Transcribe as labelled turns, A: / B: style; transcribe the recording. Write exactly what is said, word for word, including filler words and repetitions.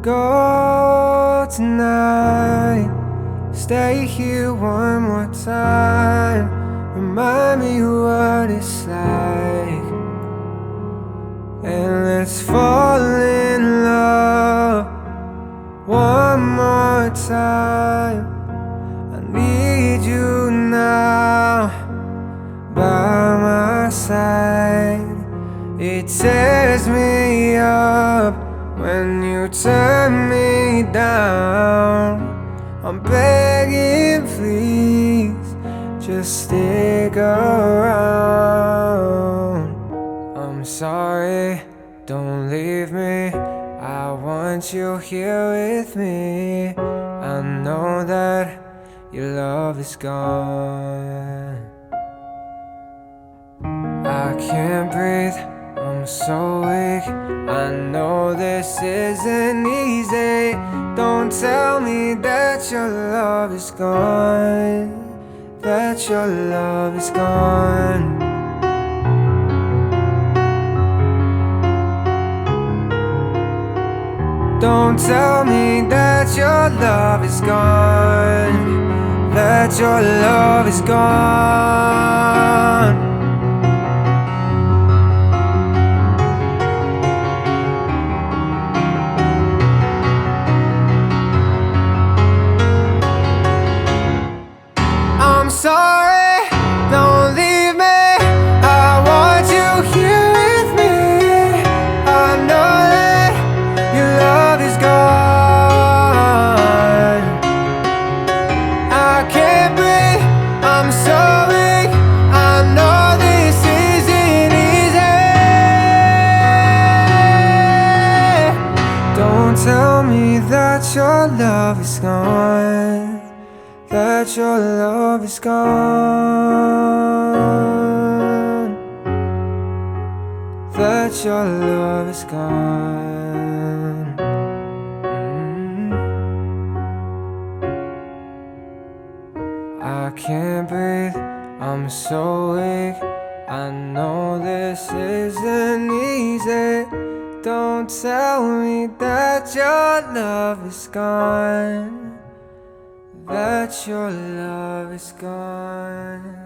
A: go tonight. Stay here one more time. Remind me what it's like, and let's fall in love one more time. I need you now by my side. It tears me up when you turn me down. I'm begging, please, just stick around. I'm sorry, don't leave me. I want you here with me. I know that your love is gone. I can't breathe, I'm so weak. I know this isn't easy. Don't tell me that your love is gone, that your love is gone. Don't tell me that your love is gone, that your love is gone. I'm sorry, don't leave me. I want you here with me. I know that your love is gone. I can't breathe, I'm so weak. I know this isn't easy. Don't tell me that your love is gone, that your love is gone, that your love is gone. mm. I can't breathe, I'm so weak. I know this isn't easy. Don't tell me that your love is gone, that your love is gone.